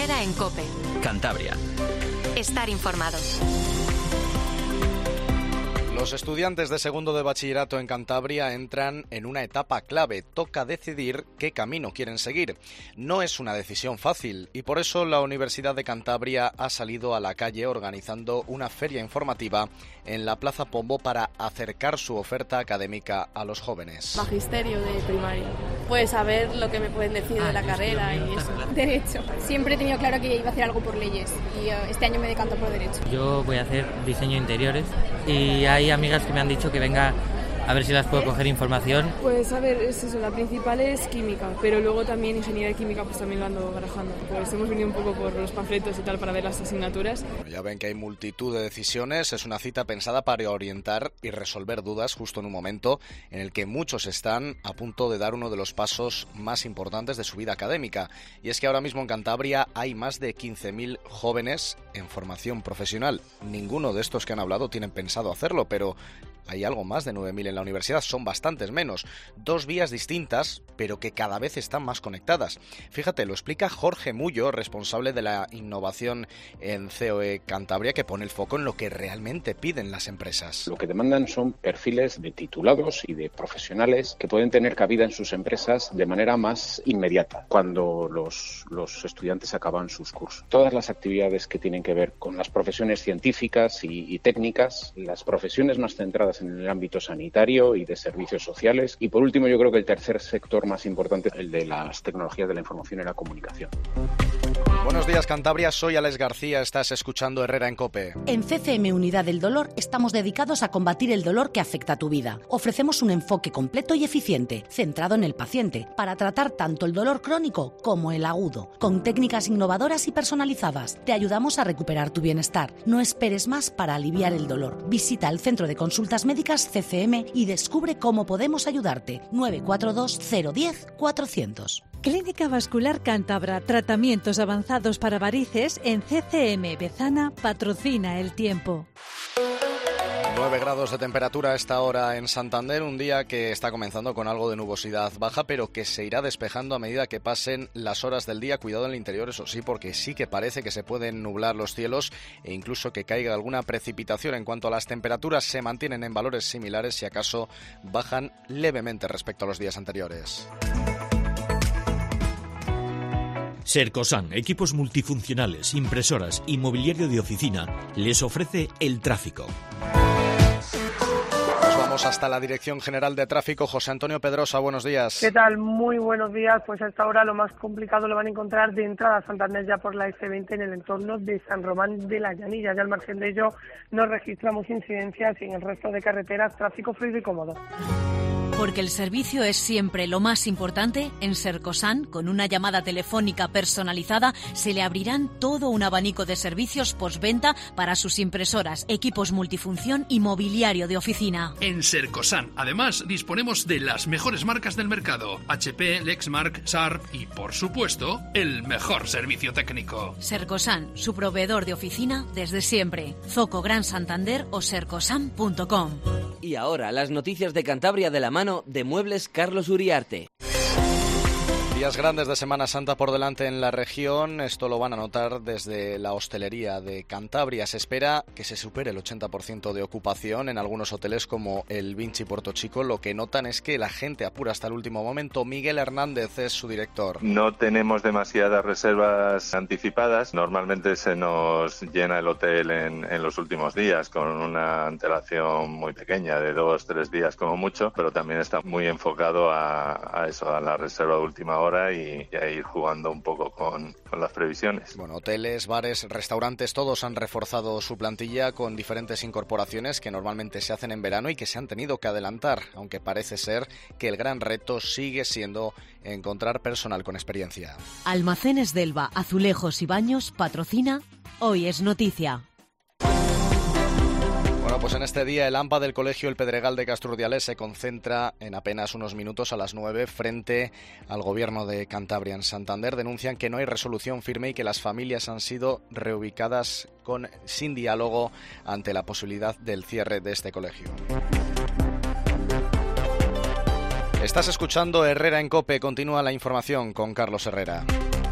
Herrera en COPE. Cantabria. Estar informado. Los estudiantes de segundo de bachillerato en Cantabria entran en una etapa clave. Toca decidir qué camino quieren seguir. No es una decisión fácil y por eso la Universidad de Cantabria ha salido a la calle organizando una feria informativa en la Plaza Pombo para acercar su oferta académica a los jóvenes. Magisterio de primaria. Pues saber lo que me pueden decir de la carrera y eso. Derecho. Siempre he tenido claro que iba a hacer algo por leyes y este año me decanto por Derecho. Yo voy a hacer diseño de interiores y hay amigas que me han dicho que venga a ver si las puedo coger información. Pues a ver, es eso, la principal es química, pero luego también ingeniería química pues también lo ando barajando. Pues hemos venido un poco por los panfletos y tal para ver las asignaturas. Bueno, ya ven que hay multitud de decisiones, es una cita pensada para orientar y resolver dudas justo en un momento en el que muchos están a punto de dar uno de los pasos más importantes de su vida académica. Y es que ahora mismo en Cantabria hay más de 15.000 jóvenes en formación profesional. Ninguno de estos que han hablado tienen pensado hacerlo, pero hay algo más de 9.000 en la universidad, son bastantes menos. 2 vías distintas, pero que cada vez están más conectadas. Fíjate, lo explica Jorge Mullo, responsable de la innovación en COE Cantabria, que pone el foco en lo que realmente piden las empresas. Lo que demandan son perfiles de titulados y de profesionales que pueden tener cabida en sus empresas de manera más inmediata, cuando los estudiantes acaban sus cursos. Todas las actividades que tienen que ver con las profesiones científicas y técnicas, las profesiones más centradas en el ámbito sanitario y de servicios sociales. Y por último, yo creo que el tercer sector más importante es el de las tecnologías de la información y la comunicación. Buenos días, Cantabria. Soy Alex García. Estás escuchando Herrera en COPE. En CCM Unidad del Dolor estamos dedicados a combatir el dolor que afecta a tu vida. Ofrecemos un enfoque completo y eficiente, centrado en el paciente, para tratar tanto el dolor crónico como el agudo. Con técnicas innovadoras y personalizadas, te ayudamos a recuperar tu bienestar. No esperes más para aliviar el dolor. Visita el Centro de Consultas Médicas CCM y descubre cómo podemos ayudarte. 942 010 400. Clínica Vascular Cántabra, tratamientos avanzados para varices en CCM Bezana, patrocina el tiempo. 9 grados de temperatura a esta hora en Santander, un día que está comenzando con algo de nubosidad baja, pero que se irá despejando a medida que pasen las horas del día. Cuidado en el interior, eso sí, porque sí que parece que se pueden nublar los cielos e incluso que caiga alguna precipitación. En cuanto a las temperaturas, se mantienen en valores similares, si acaso bajan levemente respecto a los días anteriores. Sercosan, equipos multifuncionales, impresoras y mobiliario de oficina, les ofrece el tráfico. Vamos hasta la Dirección General de Tráfico. José Antonio Pedrosa, buenos días. ¿Qué tal? Muy buenos días. Pues a esta hora lo más complicado lo van a encontrar de entrada a Santander ya por la F20 en el entorno de San Román de la Llanilla. Ya al margen de ello no registramos incidencias y en el resto de carreteras tráfico fluido y cómodo. Porque el servicio es siempre lo más importante, en Sercosan, con una llamada telefónica personalizada, se le abrirán todo un abanico de servicios postventa para sus impresoras, equipos multifunción y mobiliario de oficina. En Sercosan, además, disponemos de las mejores marcas del mercado: HP, Lexmark, Sharp y, por supuesto, el mejor servicio técnico. Sercosan, su proveedor de oficina desde siempre. Zoco Gran Santander o sercosan.com. Y ahora, las noticias de Cantabria de la mano de Muebles Carlos Uriarte. Días grandes de Semana Santa por delante en la región. Esto lo van a notar desde la hostelería de Cantabria. Se espera que se supere el 80% de ocupación en algunos hoteles como el Vinci Puerto Chico. Lo que notan es que la gente apura hasta el último momento. Miguel Hernández es su director. No tenemos demasiadas reservas anticipadas. Normalmente se nos llena el hotel en los últimos días con una antelación muy pequeña, de 2-3 días como mucho, pero también está muy enfocado a eso, a la reserva de última hora y a ir jugando un poco con las previsiones. Bueno, hoteles, bares, restaurantes, todos han reforzado su plantilla con diferentes incorporaciones que normalmente se hacen en verano y que se han tenido que adelantar, aunque parece ser que el gran reto sigue siendo encontrar personal con experiencia. Almacenes Delva, Azulejos y Baños patrocina Hoy es Noticia. Bueno, pues en este día el AMPA del Colegio El Pedregal de Castrurdiales se concentra en apenas unos minutos a las 9 frente al Gobierno de Cantabria. En Santander denuncian que no hay resolución firme y que las familias han sido reubicadas sin diálogo ante la posibilidad del cierre de este colegio. Estás escuchando Herrera en COPE. Continúa la información con Carlos Herrera.